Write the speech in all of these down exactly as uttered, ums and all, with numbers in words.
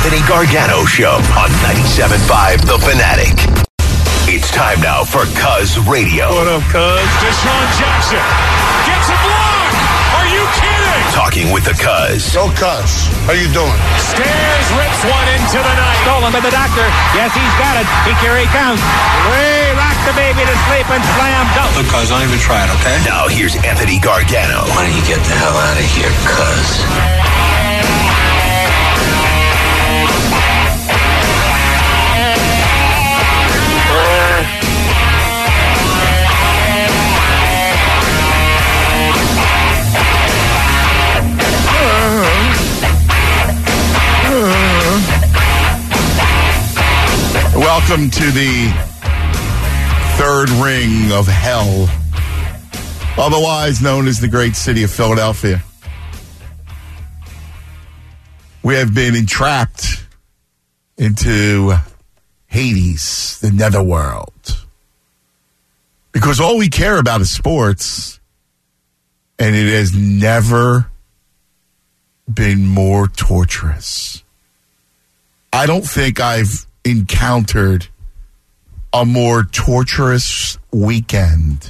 Anthony Gargano Show on ninety-seven point five The Fanatic. It's time now for Cuz Radio. What up, Cuz? Deshaun Jackson gets a block. Are you kidding? Talking with the Cuz. Yo, Cuz, how you doing? Stairs rips one into the night. Stolen by the doctor. Yes, he's got it. He here he comes. Way rock the baby to sleep and slam dunk. Look, Cuz, don't even try it, okay? Now here's Anthony Gargano. Why don't you get the hell out of here, Cuz? Welcome to the third ring of hell, otherwise known as the great city of Philadelphia. We have been entrapped into Hades, the netherworld, because all we care about is sports, and it has never been more torturous. I don't think I've encountered a more torturous weekend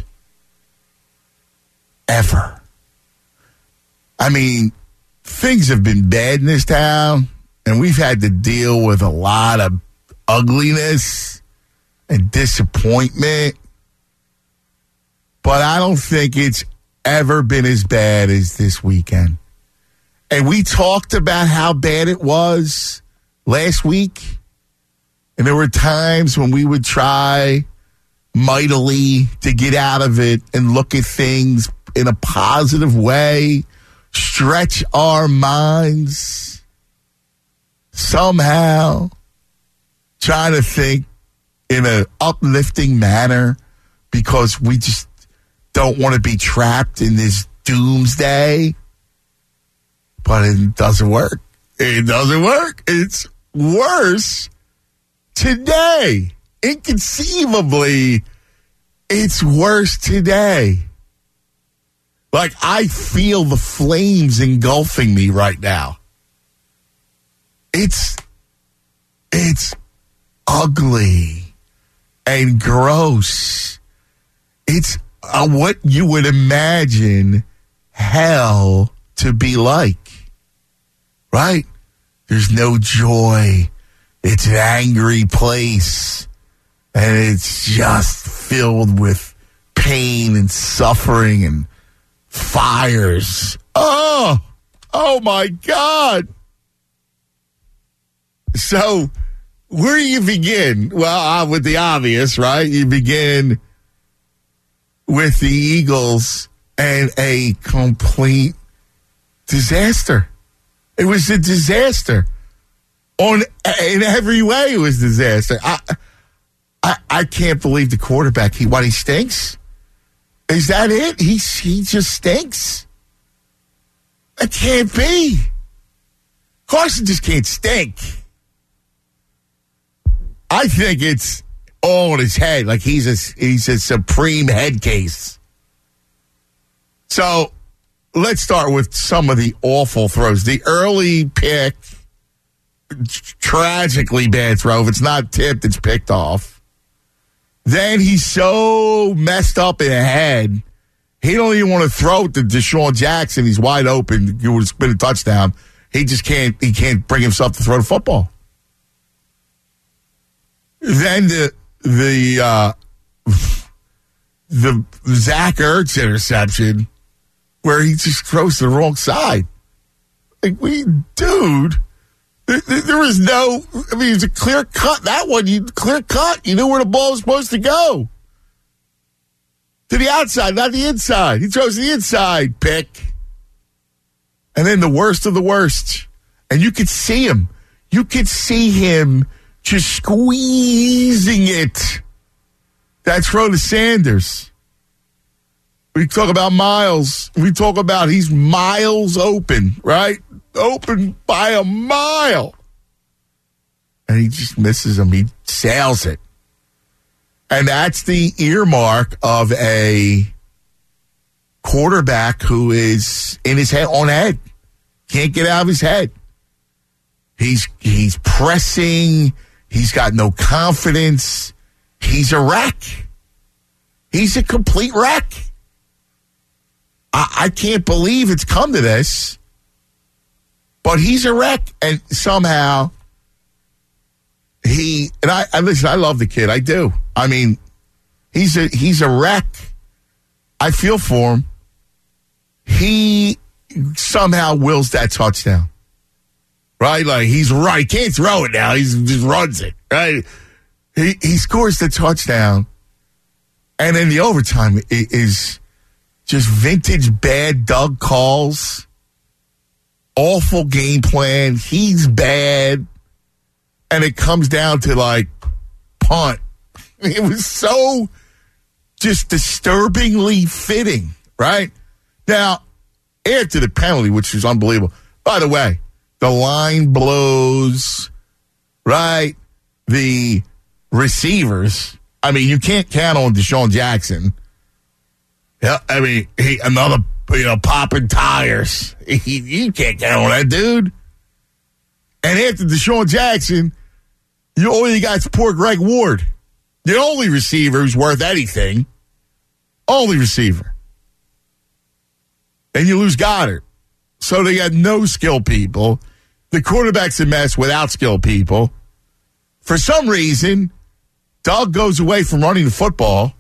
ever. I mean, things have been bad in this town, and we've had to deal with a lot of ugliness and disappointment, but I don't think it's ever been as bad as this weekend. And we talked about how bad it was last week. And there were times when we would try mightily to get out of it and look at things in a positive way, stretch our minds, somehow trying to think in an uplifting manner because we just don't want to be trapped in this doomsday. But it doesn't work. It doesn't work. It's worse today. Inconceivably, it's worse today. Like, I feel the flames engulfing me right now. It's, it's ugly and gross. It's uh, what you would imagine hell to be like, right? There's no joy. It's an angry place, and it's just filled with pain and suffering and fires. Oh, oh my God. So, where do you begin? Well, uh, with the obvious, right? You begin with the Eagles and a complete disaster. It was a disaster. On in every way, it was a disaster. I, I, I can't believe the quarterback. He what he stinks. Is that it? He he just stinks. That can't be. Carson just can't stink. I think it's all in his head. Like he's a he's a supreme head case. So let's start with some of the awful throws. The early pick. Tragically bad throw. If it's not tipped, it's picked off. Then he's so messed up in the head, he don't even want to throw it to Deshaun Jackson. He's wide open. It would have been a touchdown. He just can't. He can't bring himself to throw the football. Then the the uh, the Zach Ertz interception, where he just throws to the wrong side. Like we, dude. There was no, I mean, it was a clear cut. That one, you clear cut. You knew where the ball was supposed to go. To the outside, not the inside. He throws the inside pick. And then the worst of the worst. And you could see him. You could see him just squeezing it. That throw to Sanders. We talk about Miles. We talk about he's miles open, right? Open by a mile. And he just misses him. He sails it. And that's the earmark of a quarterback who is in his head, on head. Can't get out of his head. He's he's pressing. He's got no confidence. He's a wreck. He's a complete wreck. I, I can't believe it's come to this. But he's a wreck, and somehow he and I, I listen. I love the kid. I do. I mean, he's a he's a wreck. I feel for him. He somehow wills that touchdown. Right? Like, he's right. He can't throw it now. He just runs it. Right? He he scores the touchdown. And then the overtime is just vintage bad Doug calls. Awful game plan. He's bad. And it comes down to, like, punt. It was so just disturbingly fitting. Right? Now, after the penalty, which was unbelievable. By the way, the line blows, right? The receivers. I mean, you can't count on Deshaun Jackson. Yeah, I mean, he another, you know, popping tires. He, you can't count on that dude. And after Deshaun Jackson, you all you got is poor Greg Ward. The only receiver who's worth anything. Only receiver. And you lose Goddard. So they got no skill people. The quarterback's a mess without skill people. For some reason, Doug goes away from running the football.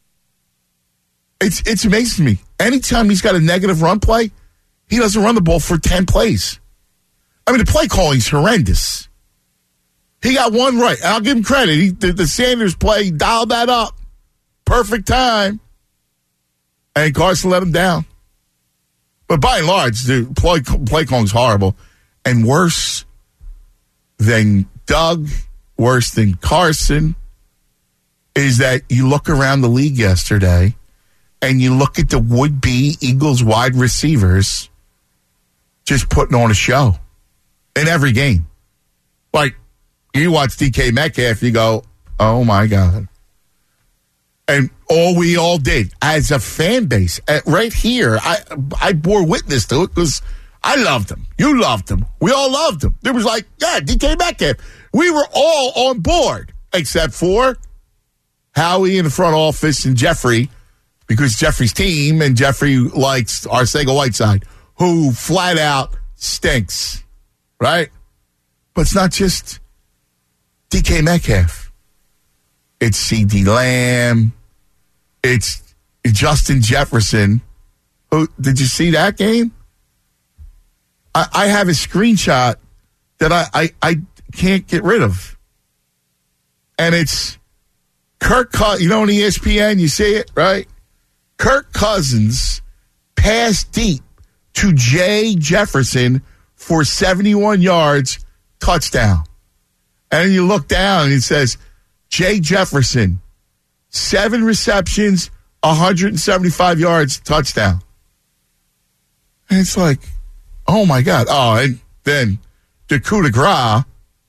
It's it's amazing to me. Anytime he's got a negative run play, he doesn't run the ball for ten plays. I mean, the play calling's horrendous. He got one right. And I'll give him credit. He, the, the Sanders play, dialed that up. Perfect time. And Carson let him down. But by and large, the play, play calling's horrible. And worse than Doug, worse than Carson, is that you look around the league yesterday and you look at the would-be Eagles wide receivers just putting on a show in every game. Like, you watch D K Metcalf, you go, oh, my God. And all we all did as a fan base, right here, I I bore witness to it because I loved him. You loved him. We all loved him. It was like, yeah, D K Metcalf. We were all on board, except for Howie in the front office and Jeffrey, because Jeffrey's team and Jeffrey likes Arcega-Whiteside, who flat out stinks, right? But it's not just D K Metcalf. It's C D Lamb. It's Justin Jefferson. Oh, did you see that game? I, I have a screenshot that I, I, I can't get rid of. And it's Kirk Cousins. You know on E S P N, you see it, right? Kirk Cousins passed deep to Jay Jefferson for seventy-one yards, touchdown. And then you look down and it says, Jay Jefferson, seven receptions, one hundred seventy-five yards, touchdown. And it's like, oh, my God. Oh, and then the coup de grace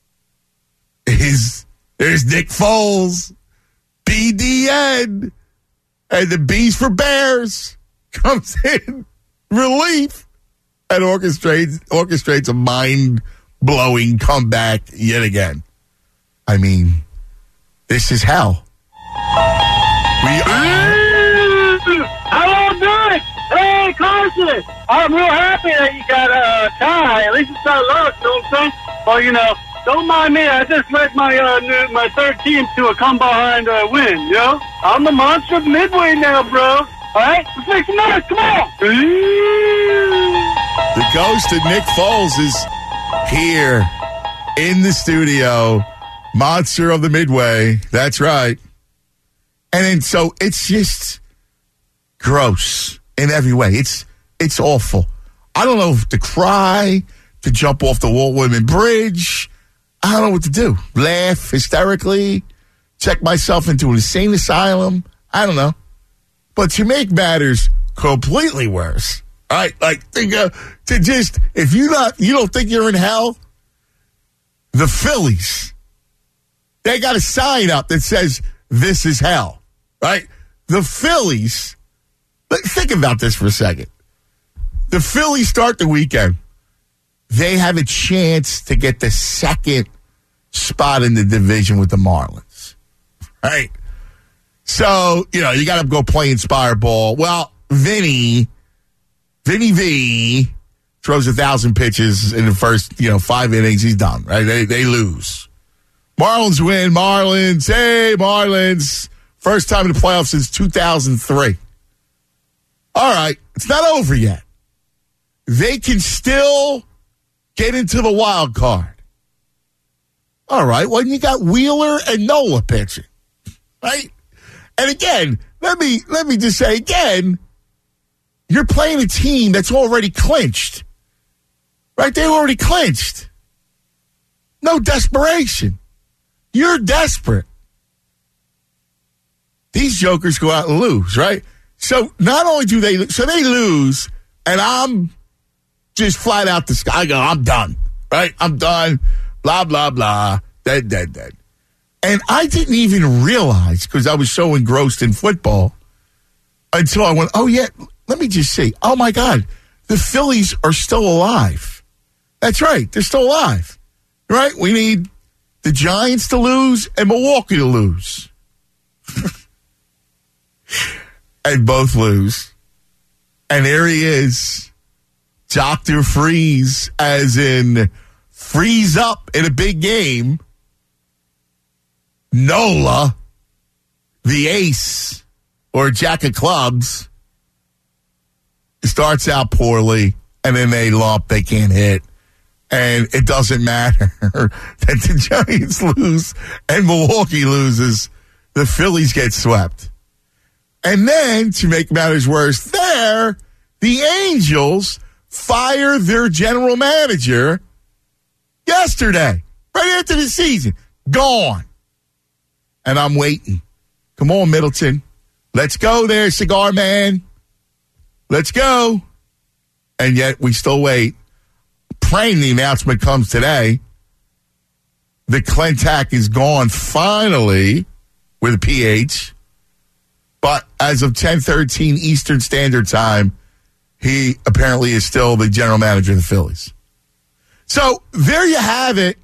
is there's Nick Foles, B D N, and the B's for Bears comes in relief and orchestrates, orchestrates a mind-blowing comeback yet again. I mean, this is hell. We are... How long do it? Hey, Carson, I'm real happy that you got a tie. At least it's not luck, you know what I'm saying? Well, you know, don't mind me. I just led my uh, new, my third team to a come-behind uh, win, you know? I'm the monster of Midway now, bro. All right? Let's make some noise. Come on. The ghost of Nick Foles is here in the studio. Monster of the Midway. That's right. And then so it's just gross in every way. It's it's awful. I don't know if to cry, to jump off the Walt Whitman Bridge. I don't know what to do. Laugh hysterically, check myself into an insane asylum. I don't know. But to make matters completely worse, all right? Like think of, to just if you not you don't think you're in hell, the Phillies, they got a sign up that says this is hell. Right? The Phillies, think about this for a second. The Phillies start the weekend they have a chance to get the second spot in the division with the Marlins. Right? So, you know, you got to go play Inspire Ball. Well, Vinny, Vinny V throws a thousand pitches in the first, you know, five innings. He's done, right? They, they lose. Marlins win. Marlins. Hey, Marlins. First time in the playoffs since two thousand three. All right. It's not over yet. They can still get into the wild card. All right. Well, you got Wheeler and Nola pitching, right? And again, let me let me just say again, you're playing a team that's already clinched, right? They already clinched. No desperation. You're desperate. These jokers go out and lose, right? So not only do they, so they lose, and I'm just flat out the sky. I go, I'm done, right? I'm done. Blah blah blah. Dead, dead, dead. And I didn't even realize, because I was so engrossed in football, until I went, oh, yeah, let me just see. Oh, my God, the Phillies are still alive. That's right. They're still alive. Right? We need the Giants to lose and Milwaukee to lose. And both lose. And there he is, Doctor Freeze, as in freeze up in a big game. Nola, the ace, or jack of clubs, starts out poorly, and then they lump, they can't hit. And it doesn't matter that the Giants lose and Milwaukee loses. The Phillies get swept. And then, to make matters worse, there, the Angels fire their general manager yesterday, right after the season. Gone. And I'm waiting. Come on, Middleton. Let's go there, Cigar Man. Let's go. And yet we still wait. Praying the announcement comes today. The Clentac is gone finally with a P H. But as of ten thirteen Eastern Standard Time, he apparently is still the general manager of the Phillies. So there you have it.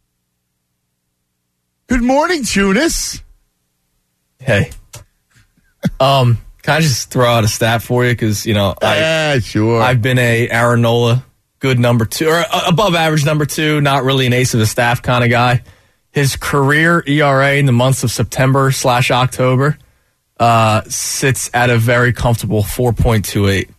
Good morning, Tunis. Hey. Um, can I just throw out a stat for you? Because, you know, I, yeah, sure. I've been a Aaron Nola, good number two, or uh, above average number two, not really an ace of the staff kind of guy. His career E R A in the months of September slash October uh, sits at a very comfortable four point two eight.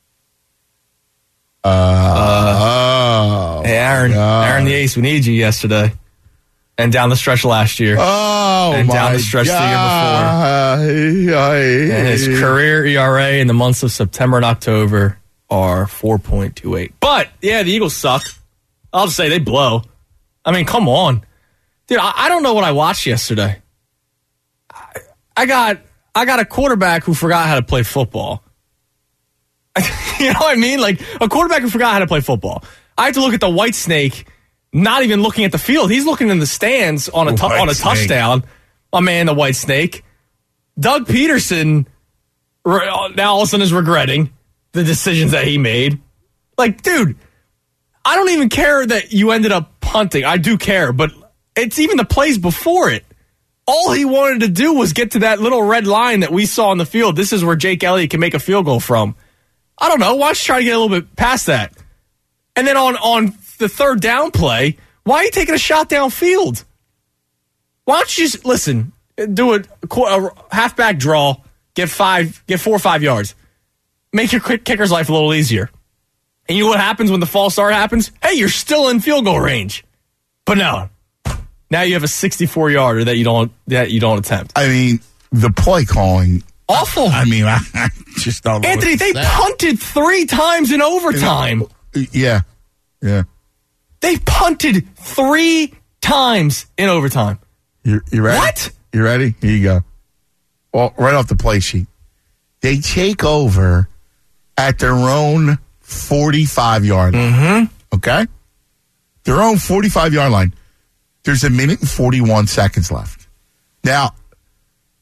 Uh, uh, oh, hey, Aaron, Aaron the ace, we need you yesterday. And down the stretch last year. Oh, and my down the stretch God. the year before. And his career E R A in the months of September and October are four point two eight. But, yeah, the Eagles suck. I'll just say they blow. I mean, come on. Dude, I, I don't know what I watched yesterday. I, I got I got a quarterback who forgot how to play football. You know what I mean? Like, a quarterback who forgot how to play football. I have to look at the white snake, not even looking at the field. He's looking in the stands on a tu- on a snake. touchdown. My man, the white snake. Doug Peterson now all of a sudden is regretting the decisions that he made. Like, dude, I don't even care that you ended up punting. I do care, but it's even the plays before it. All he wanted to do was get to that little red line that we saw on the field. This is where Jake Elliott can make a field goal from. I don't know. Why don't you try to get a little bit past that? And then on, on the third down play, why are you taking a shot downfield? Why don't you just, listen, do a, a halfback draw, get five, get four or five yards. Make your quick kicker's life a little easier. And you know what happens when the false start happens? Hey, you're still in field goal range. But no. Now you have a sixty-four yarder that you don't that you don't attempt. I mean, the play calling. Awful. I mean, I, I just don't know. Anthony, they that. punted three times in overtime. Yeah. Yeah. They punted three times in overtime. You you ready? What? You ready? Here you go. Well, right off the play sheet. They take over at their own forty-five-yard line. Mm-hmm. Okay? Their own forty-five-yard line. There's a minute and forty-one seconds left. Now,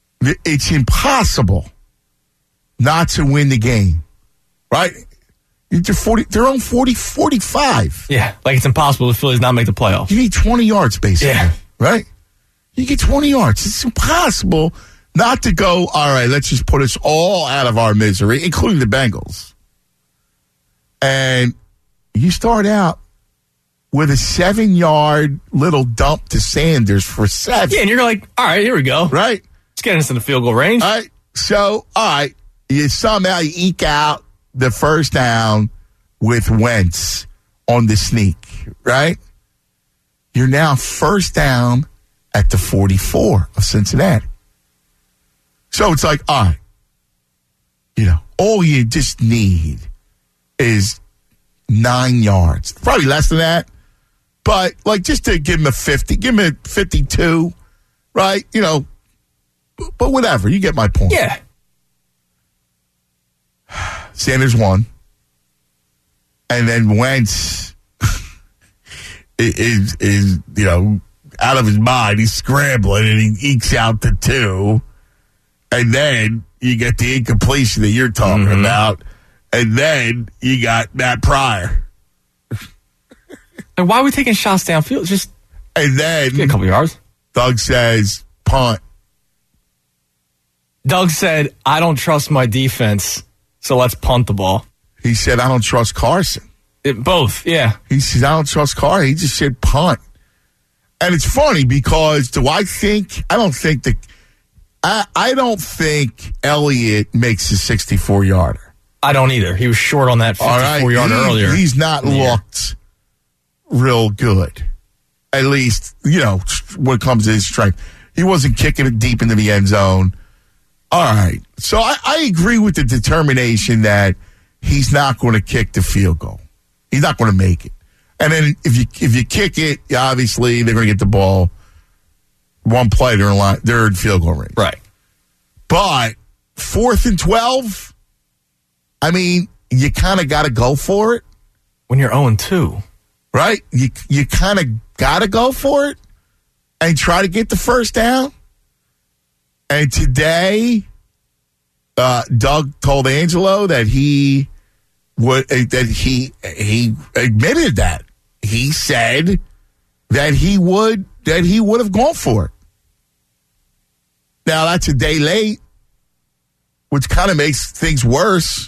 it's impossible not to win the game, right? They're, forty, they're on forty, forty-five. Yeah, like it's impossible the Phillies not make the playoffs. You need twenty yards, basically. Yeah. Right? You get twenty yards. It's impossible not to go, all right, let's just put us all out of our misery, including the Bengals. And you start out with a seven-yard little dump to Sanders for seven. Yeah, and you're like, all right, here we go. Right? Let's get us in the field goal range. All right. So, all right, you somehow you eke out the first down with Wentz on the sneak, right? You're now first down at the forty-four of Cincinnati. So it's like, all right, you know, all you just need is nine yards. Probably less than that. But, like, just to give him a fifty, give him a fifty-two, right? You know, but whatever. You get my point. Yeah. Sanders won. And then Wentz is, is, you know, out of his mind. He's scrambling, and he ekes out the two. And then you get the incompletion that you're talking mm-hmm. about. And then you got Matt Pryor. And why are we taking shots downfield? Just and then get a couple yards. Doug says, punt. Doug said, I don't trust my defense, so let's punt the ball. He said, I don't trust Carson. It, both, yeah. He said, I don't trust Carson. He just said punt. And it's funny because do I think, I don't think that, I, I don't think Elliott makes a sixty-four-yarder. I don't either. He was short on that fifty-four-yarder right. he, earlier. He's not yeah. looked real good. At least, you know, when it comes to his strength. He wasn't kicking it deep into the end zone. All right. So I, I agree with the determination that he's not going to kick the field goal. He's not going to make it. And then if you if you kick it, obviously they're going to get the ball one play, they're in, line, they're in field goal range. Right. But fourth and twelve, I mean, you kind of got to go for it. When you're oh and two. Right? You you kind of got to go for it and try to get the first down. And today, uh, Doug told Angelo that he would uh, that he he admitted that. He said that he would that he would have gone for it. Now that's a day late, which kind of makes things worse.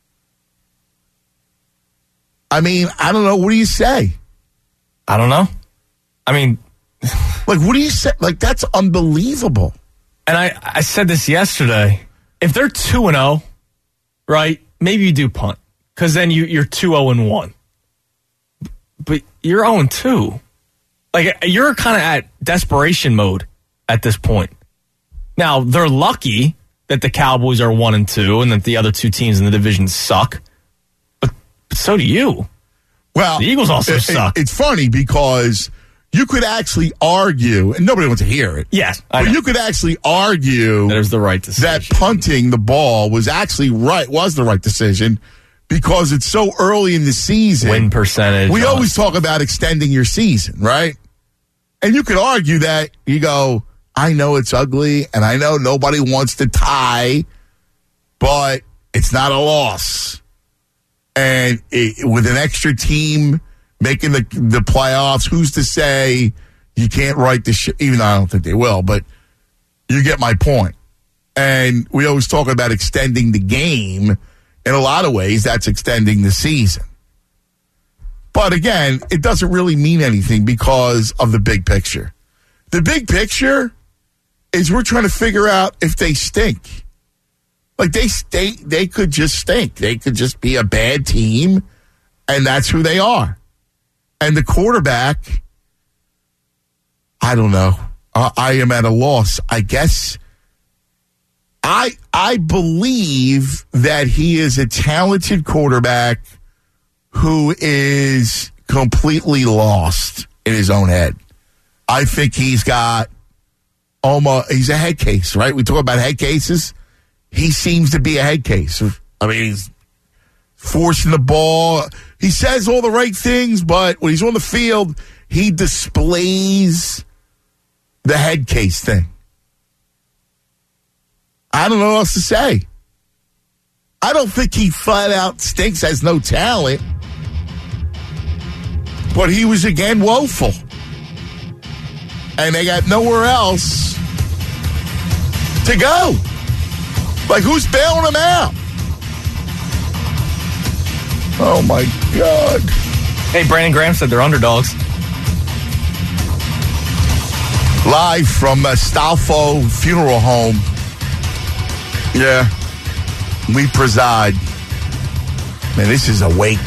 I mean, I don't know. What do you say? I don't know. I mean, like, what do you say? Like, that's unbelievable. And I, I said this yesterday. If they're two and oh, right, maybe you do punt. Because then you, you're two oh and one. But you're oh and two. Like, you're kind of at desperation mode at this point. Now, they're lucky that the Cowboys are one and two and that the other two teams in the division suck. But, but so do you. Well, the Eagles also it, suck. It, it's funny because you could actually argue, and nobody wants to hear it. Yes, I but know. you could actually argue that was the right decision. That punting the ball was actually right, was the right decision because it's so early in the season. Win percentage. We always talk about extending your season, right? And you could argue that you go, I know it's ugly, and I know nobody wants to tie, but it's not a loss. And it, with an extra team making the the playoffs, who's to say you can't write the shit? Even though I don't think they will, but you get my point. And we always talk about extending the game. In a lot of ways, that's extending the season. But again, it doesn't really mean anything because of the big picture. The big picture is we're trying to figure out if they stink. Like, they they, they could just stink. They could just be a bad team, and that's who they are. And the quarterback, I don't know. Uh, I am at a loss. I guess I I believe that he is a talented quarterback who is completely lost in his own head. I think he's got almost, he's a head case, right? We talk about head cases. He seems to be a head case. I mean, he's forcing the ball. He says all the right things, but when he's on the field, he displays the head case thing. I don't know what else to say. I don't think he flat out stinks, has no talent. But he was, again, woeful. And they got nowhere else to go. Like, who's bailing him out? Oh, my God. Hey, Brandon Graham said they're underdogs. Live from uh, Stalfo Funeral Home. Yeah. We preside. Man, this is awake.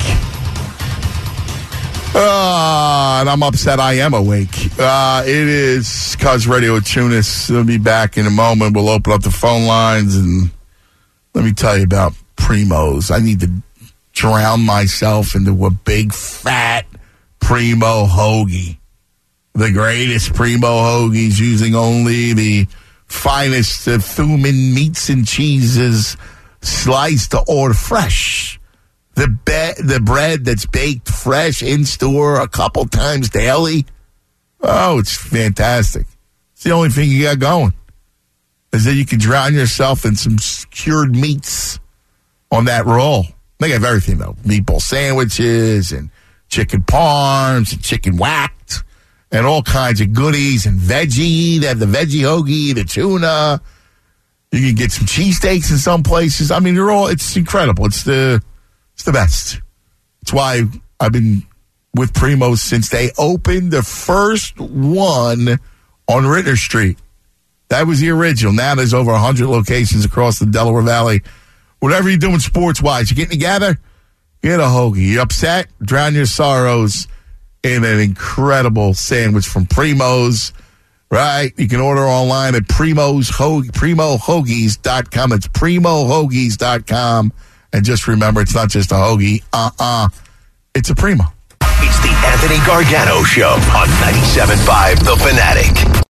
Uh, and I'm upset I am awake. Uh, it is Cuz Radio with Tunis. We'll be back in a moment. We'll open up the phone lines, and let me tell you about Primos. I need to drown myself into a big, fat Primo hoagie. The greatest Primo hoagies, using only the finest of Thuman meats and cheeses, sliced or fresh. The be- the bread that's baked fresh in store a couple times daily. Oh, it's fantastic. It's the only thing you got going. Is that you can drown yourself in some cured meats on that roll. They have everything, though. Meatball sandwiches and chicken parms and chicken whacked and all kinds of goodies and veggie. They have the veggie hoagie, the tuna. You can get some cheesesteaks in some places. I mean, they're all, it's incredible. It's the... It's the best. It's why I've been with Primo's since they opened the first one on Ritter Street. That was the original. Now there's over one hundred locations across the Delaware Valley. Whatever you're doing sports-wise, you're getting together, get a hoagie. You're upset, drown your sorrows in an incredible sandwich from Primo's. Right? You can order online at Primo's Ho- Primo Hoagies dot com. It's Primo Hoagies dot com. And just remember, it's not just a hoagie. Uh-uh. It's a Primo. It's the Anthony Gargano Show on ninety-seven point five The Fanatic.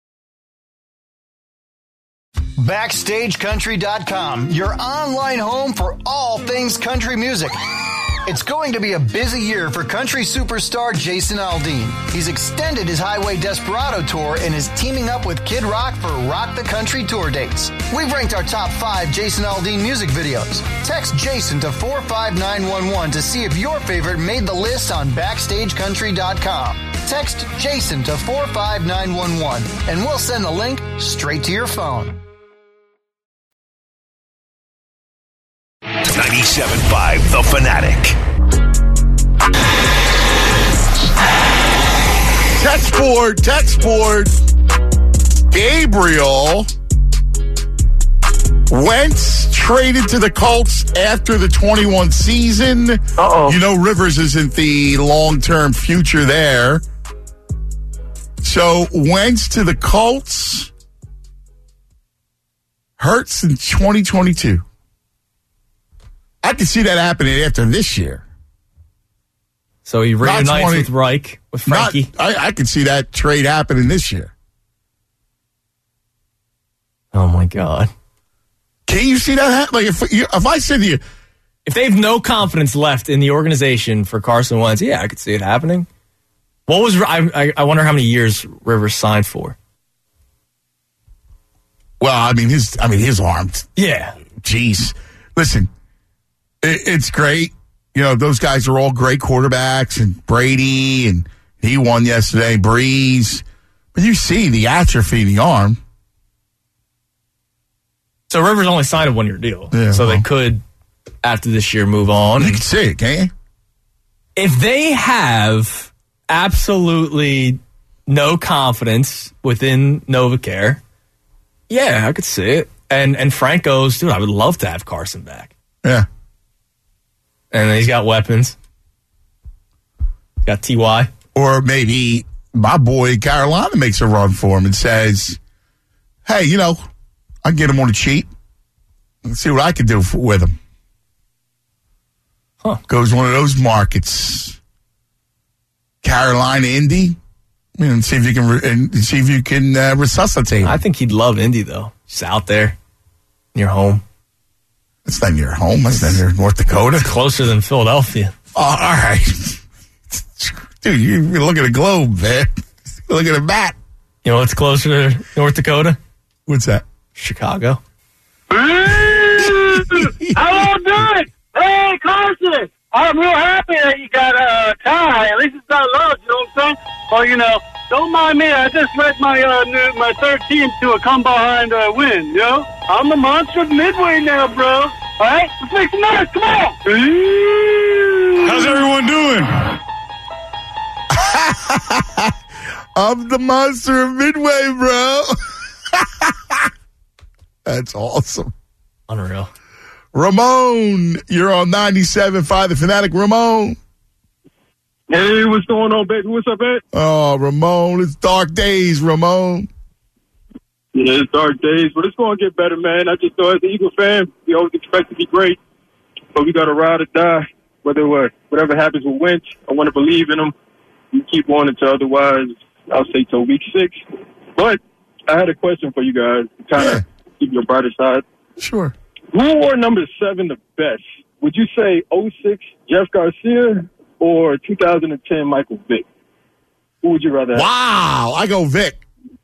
Backstage Country dot com, your online home for all things country music. It's going to be a busy year for country superstar Jason Aldean. He's extended his Highway Desperado tour and is teaming up with Kid Rock for Rock the Country tour dates. We've ranked our top five Jason Aldean music videos. Text Jason to four five nine one one to see if your favorite made the list on Backstage Country dot com. Text Jason to four five nine one one and we'll send the link straight to your phone. ninety-seven point five The Fanatic. Text board, text board. Gabriel Wentz traded to the Colts after the twenty-one season. Uh-oh. You know Rivers isn't the long-term future there. So Wentz to the Colts. Hurts in twenty twenty-two. I can see that happening after this year. So he reunites twenty with Reich, with Frankie. Not, I, I can see that trade happening this year. Oh, my God. Can you see that happen? Like, if, you, if I said to you... If they have no confidence left in the organization for Carson Wentz, yeah, I could see it happening. What was... I, I wonder how many years Rivers signed for. Well, I mean, his I mean his arm. Yeah. Jeez. Listen, it, it's great. You know, those guys are all great quarterbacks, and Brady, and he won yesterday, Breeze. But you see the atrophy in the arm. So Rivers only signed a one-year deal. Yeah, so well. they could, after this year, move on. You can see it, can't you? If they have absolutely no confidence within NovaCare, yeah, I could see it. And and Frank goes, dude, I would love to have Carson back. Yeah. And he's got weapons. Got T Y. Or maybe my boy Carolina makes a run for him and says, hey, you know, I can get him on the cheap. Let's see what I can do for, with him. Huh. Goes one of those markets. Carolina, Indy. And see if you can, re- and see if you can uh, resuscitate him. I think he'd love Indy, though. Just out there, near home. It's not near home. That's not near North Dakota. It's closer than Philadelphia. Oh, all right. Dude, you, you look at a globe, man. Look at a map. You know what's closer to North Dakota? What's that? Chicago. Hello, doing? Hey, Carson. I'm real happy that you got a tie. At least it's not lost, you know what I'm saying? Or, you know, don't mind me. I just led my uh, new, my third team to a come-behind uh, win, you know? I'm the monster of Midway now, bro. All right? Let's make some noise. Come on. How's everyone doing? I'm the monster of Midway, bro. That's awesome. Unreal. Ramon, you're on ninety-seven point five The Fanatic. Ramon. Hey, what's going on, baby? What's up, man? Oh, Ramon, it's dark days, Ramon. Yeah, it's dark days, but it's going to get better, man. I just know as an Eagle fan, we always expect to be great, but we got to ride or die. Whether what, whatever happens with Wentz, I want to believe in him. We keep on until otherwise, I'll say till week six. But I had a question for you guys to kind of Yeah. keep your brighter side. Sure. Who wore number seven the best? Would you say oh six Jeff Garcia or two thousand ten Michael Vick? Who would you rather have? Wow. I go Vic.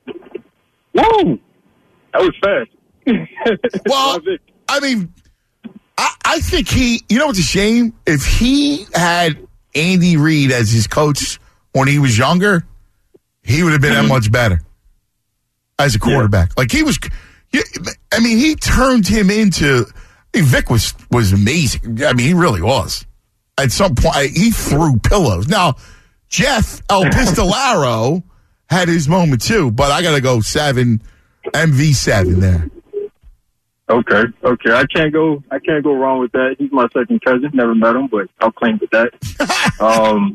Woo! That was fast. Well, Vic. I mean, I, I think he, you know what's a shame? If he had Andy Reid as his coach when he was younger, he would have been that much better as a quarterback. Like he was, I mean, he turned him into, I mean, Vic was, was amazing. I mean, he really was. At some point, he threw pillows. Now, Jeff El Pistolaro had his moment too, but I got to go seven, M V seven there. Okay, okay. I can't go. I can't go wrong with that. He's my second cousin. Never met him, but I'll claim with that. um,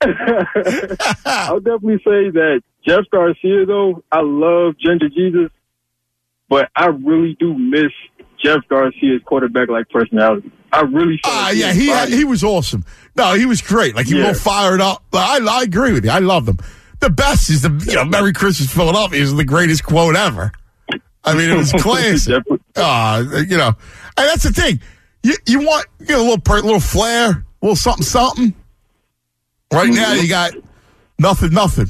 I'll definitely say that Jeff Garcia, though, I love Ginger Jesus, but I really do miss Jeff Garcia's quarterback-like personality. I really. Ah, uh, yeah, he had, he was awesome. No, he was great. Like he Yeah. was all fired up. I I agree with you. I love them. The best is the you know Merry Christmas Philadelphia is the greatest quote ever. I mean, it was classic. uh, you know, and that's the thing. You you want you know, a little per, little flair, a little something something. Right now you got nothing nothing.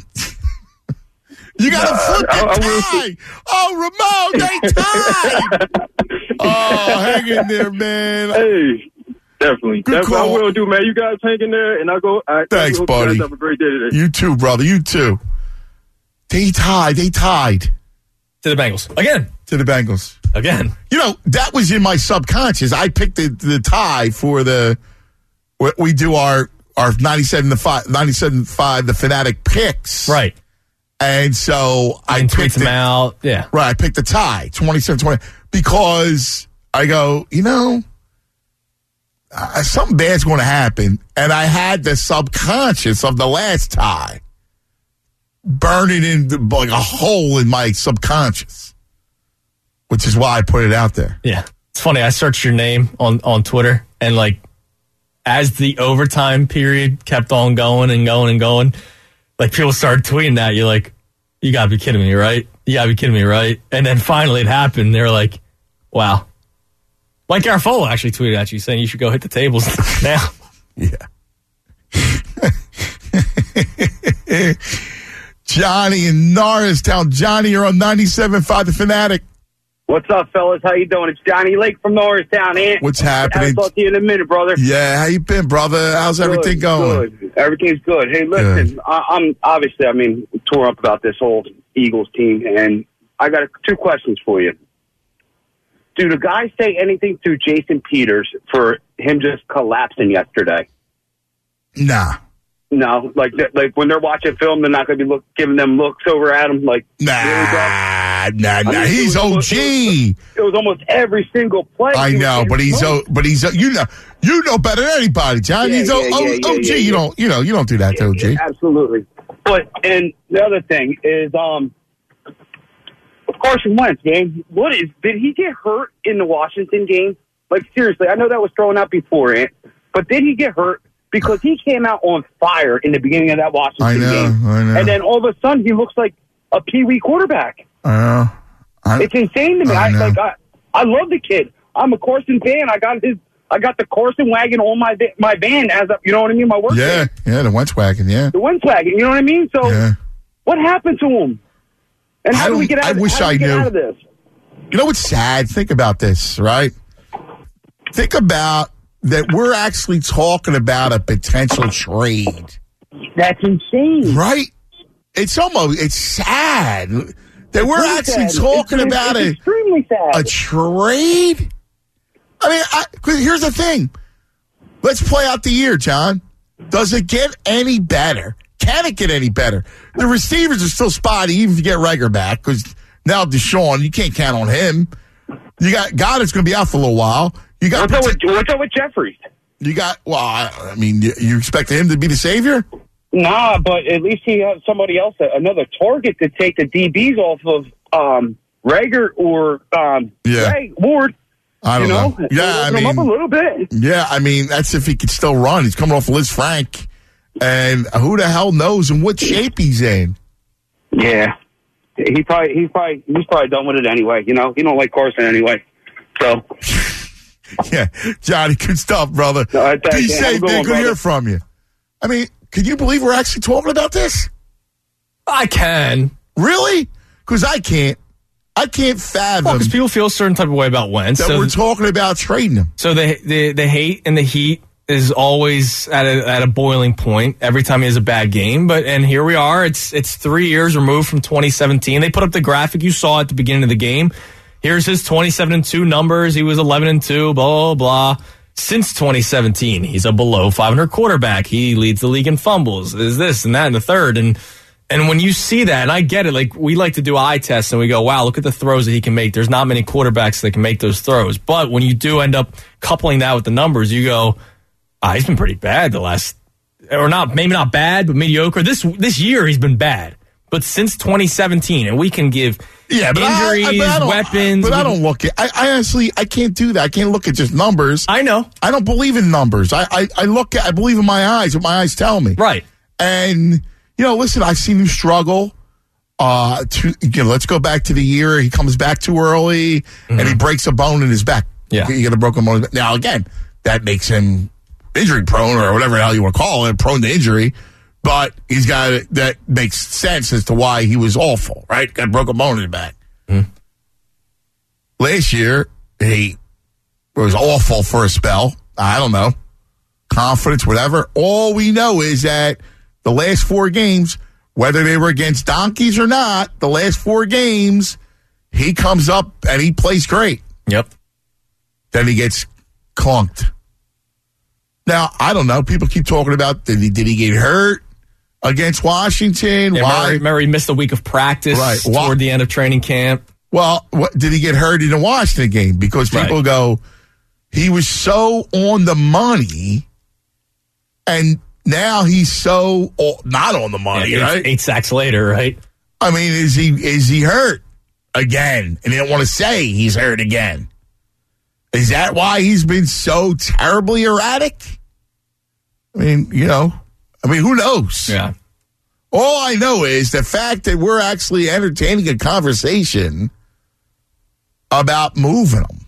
You got to flip I- I the will tie. Oh, Ramon, they tied. Oh, hang in there, man. Hey, definitely. Good Definitely, I call. will do, man. You guys hang in there, and I'll go. I, Thanks, I hope buddy. You guys have a great day today. You too, brother. You too. They tied. They tied To the Bengals. Again. to the Bengals. Again. You know, that was in my subconscious. I picked the, the tie for the, we- we do our, our ninety-seven to five, ninety-seven five, the Fanatic picks. Right. And so I And tweets picked them it, out. Yeah. right. I picked the tie, twenty-seven twenty, because I go, you know, uh, something bad's going to happen. And I had the subconscious of the last tie burning in the, like a hole in my subconscious, which is why I put it out there. Yeah. It's funny. I searched your name on, on Twitter, and like as the overtime period kept on going and going and going, like people started tweeting at you like, you gotta be kidding me, right? You gotta be kidding me, right? And then finally it happened. They were like, wow. Mike Garafolo actually tweeted at you saying you should go hit the tables now. Yeah. Johnny in Norristown. Johnny, you're on ninety-seven point five The Fanatic. What's up, fellas? How you doing? It's Johnny Lake from Norristown, Ant. What's happening? I'll talk to you in a minute, brother. Yeah, how you been, brother? How's everything Good, going? Good. Everything's good. Hey, listen, I, I'm obviously, I mean, tore up about this whole Eagles team, and I got two questions for you. Do the guys say anything to Jason Peters for him just collapsing yesterday? Nah. No, like like when they're watching film, they're not going to be look, giving them looks over at him. Like, Nah, nah, nah. I mean, He's it was O almost- G. it was almost every single play. I He was know, getting but he's smoked. o, but he's o, you know you know better than anybody, John. Yeah, he's o, yeah, o, yeah, yeah, O G. yeah, You yeah. don't you know you don't do that to O G. Absolutely. But and the other thing is, um, Carson Wentz, man. What is? Did he get hurt in the Washington game? Like seriously, I know that was thrown out before it, but did he get hurt? Because he came out on fire in the beginning of that Washington I know, game, I know. and then all of a sudden he looks like a peewee quarterback. I know. I, It's insane to me. I I, know. like I, I love the kid. I'm a Carson fan. I got his. I got the Carson wagon on my va- my van as a, you know what I mean. My work. yeah, van. yeah, the Wentz wagon, yeah, The Wentz wagon. You know what I mean. So yeah. what happened to him? And how I do we don't- get out? I wish how do we I get knew. out of this? You know what's sad? Think about this, right? think about that we're actually talking about a potential trade. That's insane. Right? It's almost, it's sad that we're It's actually sad. talking It's- about it's a, extremely sad. a trade. I mean, I, 'cause here's the thing. Let's play out the year, John. Does it get any better? Can it get any better? The receivers are still spotty, even if you get Reagor back, because now Deshaun, you can't count on him. You got Goddard's going to be out for a little while. You got What's up, with, what's up with Jeffries? you got. Well, I, I mean, you, you expect him to be the savior? Nah, but at least he has somebody else, another target to take the D Bs off of um, Reagor or um, Yeah. Ray Ward. I don't you know, know. Yeah, I open him mean, up a little bit. yeah, I mean, that's if he could still run. He's coming off Liz Frank, and who the hell knows in what shape he's in? Yeah, he probably he's probably he's probably done with it anyway. You know, he don't like Carson anyway. So Yeah, Johnny, good stuff, brother. No, I- I- Be have a safe, good man. one, Good to hear brother. from you. I mean, can you believe we're actually talking about this? I can. Really? Because I can't. I can't fathom Because people feel a certain type of way about Wentz. that So, we're talking about trading him. so the, the the hate and the heat is always at a at a boiling point every time he has a bad game. But and here we are. It's it's three years removed from twenty seventeen. They put up the graphic you saw at the beginning of the game. Here's his twenty-seven and two numbers. He was eleven and two. Blah blah blah. Since twenty seventeen, he's a below five hundred quarterback. He leads the league in fumbles. Is this and that and the third and. And when you see that, and I get it, like we like to do eye tests and we go, wow, look at the throws that he can make. There's not many quarterbacks that can make those throws. But when you do end up coupling that with the numbers, you go, ah, he's been pretty bad the last, or not, maybe not bad, but mediocre. This this year he's been bad. But since twenty seventeen, and we can give Yeah, but injuries, I, I, but I don't, weapons. But I we- don't look at. I, I honestly, I can't do that. I can't look at just numbers. I know. I don't believe in numbers. I, I, I look at. I believe in my eyes. What my eyes tell me. Right. And you know, listen, I've seen him struggle. Uh, to you know, let's go back to the year he comes back too early and he breaks a bone in his back. Yeah. he got a broken bone. In his back. Now again, that makes him injury prone or whatever the hell you want to call it, prone to injury. But he's got that makes sense as to why he was awful, right? Got a broken bone in his back. Mm. Last year he was awful for a spell. I don't know, confidence, whatever. All we know is that the last four games, whether they were against donkeys or not, the last four games, he comes up and he plays great. Yep. Then he gets clunked. Now, I don't know. People keep talking about, did he, did he get hurt against Washington? Yeah, Why? remember, remember he missed a week of practice Right. toward Why- the end of training camp. Well, what, did he get hurt in the Washington game? Because people Right. go, he was so on the money, and now he's so o- not on the money, Yeah, eight, right? eight sacks later, right? I mean, is he is he hurt again? And they don't want to say he's hurt again. Is that why he's been so terribly erratic? I mean, you know, I mean, who knows? Yeah. All I know is the fact that we're actually entertaining a conversation about moving them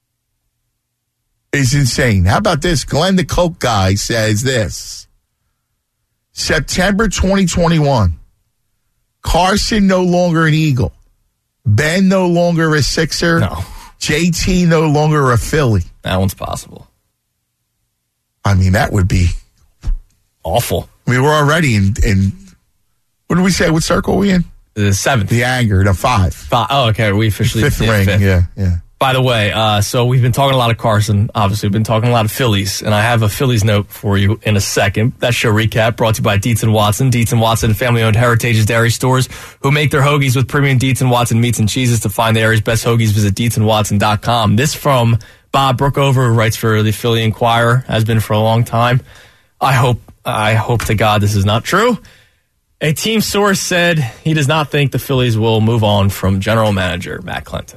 is insane. How about this? Glenn the Coke guy says this. September twenty twenty-one. Carson no longer an Eagle. Ben no longer a Sixer. No. J T no longer a Philly. That one's possible. I mean, that would be Awful. I mean, we're already in, in what did we say? What circle are we in? The seventh. The anger, the five. Fi- oh, okay. We officially Fifth yeah, ring. fifth. Yeah, yeah. By the way, uh, so we've been talking a lot of Carson. Obviously, we've been talking a lot of Phillies, and I have a Phillies note for you in a second. That show recap brought to you by Dietz and Watson. Dietz and Watson, family-owned Heritage Dairy Stores who make their hoagies with premium Dietz and Watson meats and cheeses. To find the area's best hoagies, visit dietz and watson dot com. This from Bob Brookover, who writes for the Philly Inquirer, has been for a long time. I hope, I hope to God this is not true. A team source said he does not think the Phillies will move on from general manager Matt Klentak.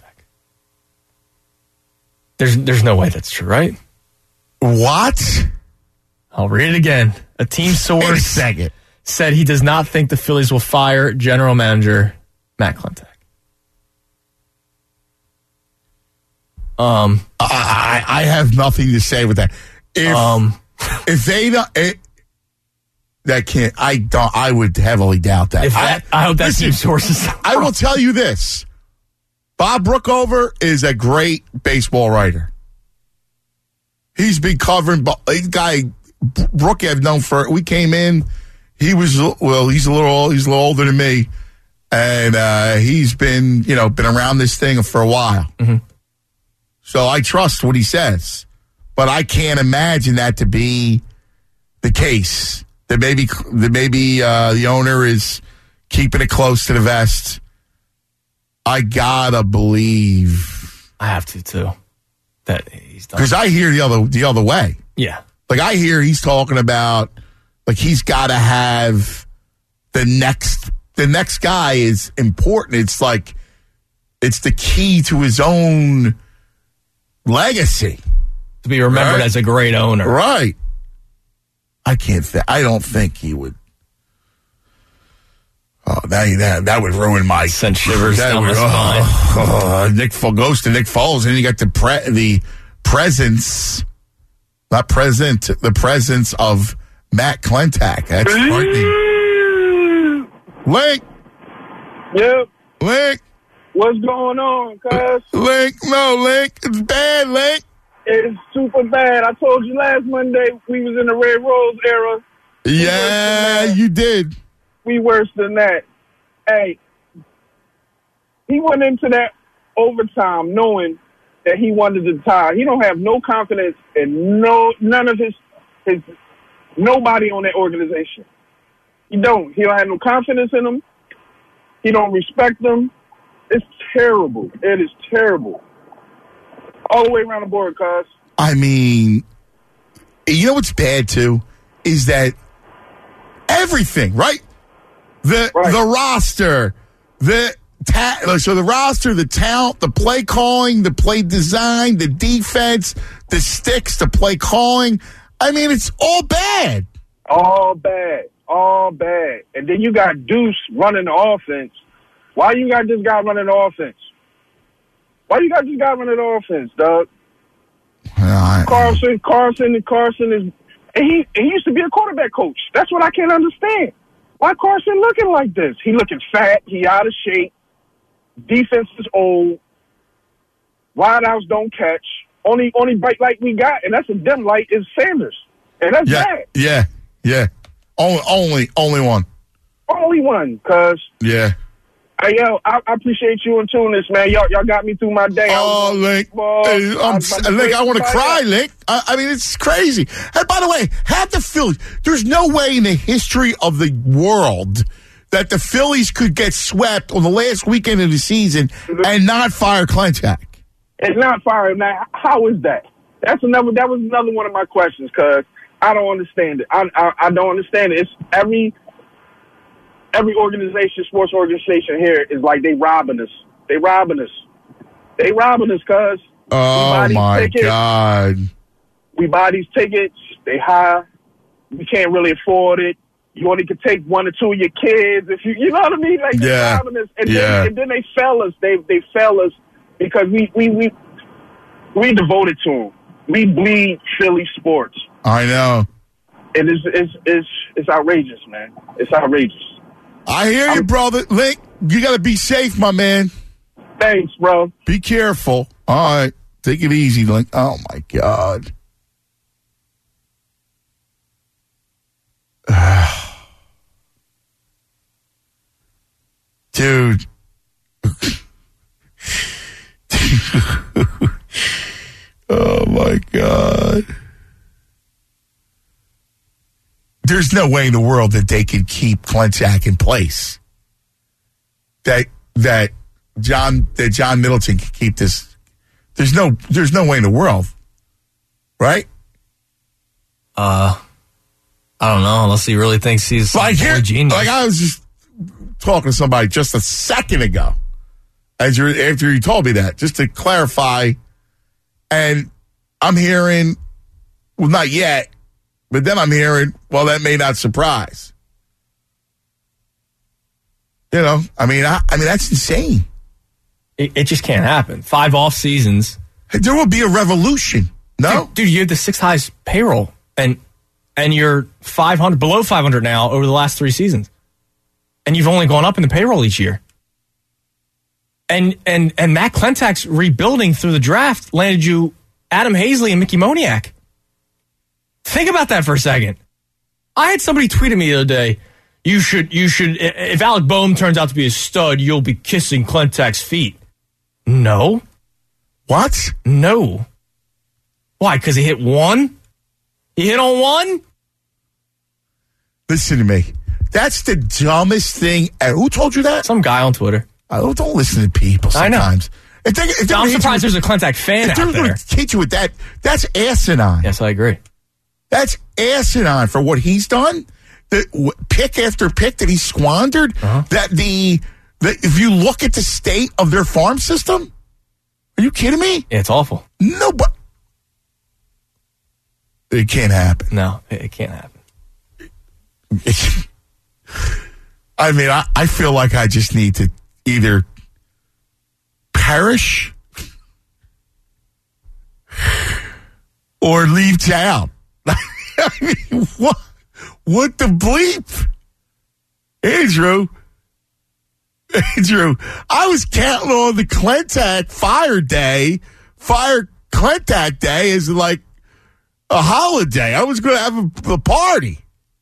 There's there's no way that's true, right? What? I'll read it again. A team Wait a source second. said he does not think the Phillies will fire general manager Matt Klentak. Um, I, I I have nothing to say with that. If um, if they don't, it, that can't. I don't. I would heavily doubt that. if that, I, hope that listen, team source is. I will tell you this: Bob Brookover is a great baseball writer. He's been covering. This guy, Brookie, I've known for. We came in. He was well. He's a little. He's a little older than me, and uh, he's been you know been around this thing for a while. Mm-hmm. So I trust what he says, but I can't imagine that to be the case. That maybe that maybe uh, the owner is keeping it close to the vest. I gotta believe. I have to too. That he's done. Because I hear the other the other way. Yeah. Like I hear he's talking about like he's got to have the next the next guy is important. It's like it's the key to his own legacy to be remembered right? as a great owner. Right. I can't. Th- I don't think he would. Oh, that that that would ruin my send shivers that down would, my spine. Oh, oh, Nick Foles goes to Nick Foles, and then you got the pre- the presence, not present, the presence of Matt Klentak. That's frightening. Link. Yep. Link. What's going on, cuz? Link. No, Link. It's bad, Link. It's super bad. I told you last Monday we was in the Red Rose era. Yeah, you did. We worse than that. Hey, he went into that overtime knowing that he wanted to tie. He don't have no confidence in no none of his his nobody on that organization. He don't. He don't have no confidence in them. He don't respect them. It's terrible. It is terrible. All the way around the board, cuz. I mean, you know what's bad too is that everything, right? The right. the roster, the ta- so the roster, the talent, the play calling, the play design, the defense, the sticks, the play calling. I mean, it's all bad. All bad. All bad. And then you got Deuce running the offense. Why you got this guy running the offense? Why you got this guy running the offense, dog? Uh, Carson, Carson, and Carson is, and he, and he used to be a quarterback coach. That's what I can't understand. Why Carson looking like this? He looking fat. He out of shape. Defense is old. Wideouts don't catch. Only, only bright light we got, and that's a dim light, is Sanders, and that's yeah, bad. Yeah, yeah. Only, only, only one. Only one, cuz. Yeah. Hey, yo, I, I appreciate you and Tunis, man. Y'all, y'all got me through my day. Oh, Link. Ball. Hey, I'm, I, Link, I want to cry, Link. I, I mean, it's crazy. And by the way, have the Phillies. There's no way in the history of the world that the Phillies could get swept on the last weekend of the season and not fire Klentak. It's not firing. Now, how is that? That's another. That was another one of my questions, cuz I don't understand it. I, I I don't understand it. It's every. Every organization, sports organization here is like they robbing us. They robbing us. They robbing us, cuz. Oh, my tickets. God. We buy these tickets. They high. We can't really afford it. You only can take one or two of your kids. If you, you know what I mean? Like, yeah. they're robbing us. And, yeah. then, and then they fail us. They they fail us because we, we, we, we devoted to them. We bleed Philly sports. I know. And it's, it's, it's, it's outrageous, man. It's outrageous. I hear you, I'm, brother. Link, you got to be safe, my man. Thanks, bro. Be careful. All right. Take it easy, Link. Oh, my God. Dude. Oh, my God. There's no way in the world that they could keep Klentak in place. That that John that John Middleton can keep this. There's no there's no way in the world, right? Uh, I don't know unless he really thinks he's like a genius. Like I was just talking to somebody just a second ago, as you after you told me that, just to clarify, and I'm hearing, well, not yet. But then I'm hearing, well, that may not surprise. You know, I mean, I, I mean that's insane. It, it just can't happen. Five off seasons. There will be a revolution. No, dude, dude you have the sixth highest payroll, and and you're five hundred below five hundred now over the last three seasons, and you've only gone up in the payroll each year. And and and Matt Klentak's rebuilding through the draft landed you Adam Hazley and Mickey Moniak. Think about that for a second. I had somebody tweet at me the other day, you should, you should, if Alec Boehm turns out to be a stud, you'll be kissing Klentak's feet. No. What? No. Why? Because he hit one? He hit on one? Listen to me. That's the dumbest thing ever. Who told you that? Some guy on Twitter. I don't, don't listen to people sometimes. I know. If they, if I'm surprised there's a Klentak fan out there. If they're going to hit you with that, that's asinine. Yes, I agree. That's asinine for what he's done. The w- pick after pick that he squandered. Uh-huh. That the, the if you look at the state of their farm system, are you kidding me? Yeah, it's awful. No, but it can't happen. No, it, it can't happen. I mean, I, I feel like I just need to either perish or leave town. I mean, what? What the bleep? Andrew, Andrew, I was counting on the Klentak Fire Day, Fire Klentak Day as like a holiday. I was going to have a, a party.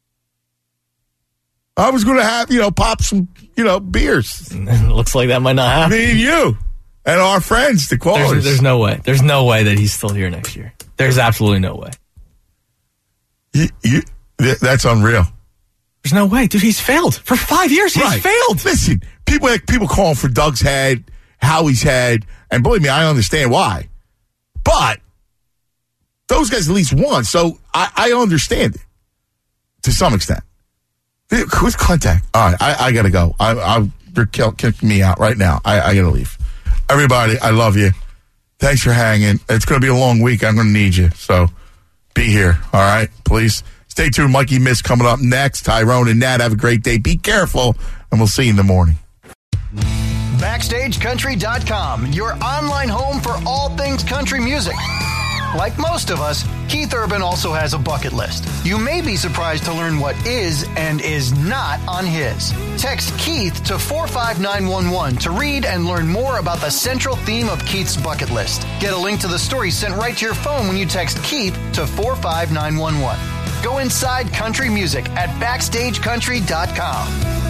I was going to have, you know, pop some, you know, beers. Looks like that might not happen. Me and you and our friends, the callers. There's, there's no way. There's no way that he's still here next year. There's absolutely no way. You, you, th- that's unreal. There's no way. Dude, he's failed. For five years, he's right. failed. Listen, people people calling for Doug's head, Howie's head, and believe me, I understand why. But those guys at least won, so I, I understand it to some extent. Who's Klentak? All right, I, I got to go. I, I, you're kill, kicking me out right now. I, I got to leave. Everybody, I love you. Thanks for hanging. It's going to be a long week. I'm going to need you, so be here. All right, please. Stay tuned. Mikey Miss coming up next. Tyrone and Nat, have a great day. Be careful, and we'll see you in the morning. Backstage Country dot com, your online home for all things country music. Like most of us, Keith Urban also has a bucket list. You may be surprised to learn what is and is not on his. Text Keith to four five nine one one to read and learn more about the central theme of Keith's bucket list. Get a link to the story sent right to your phone when you text Keith to four five nine one one. Go inside country music at Backstage Country dot com.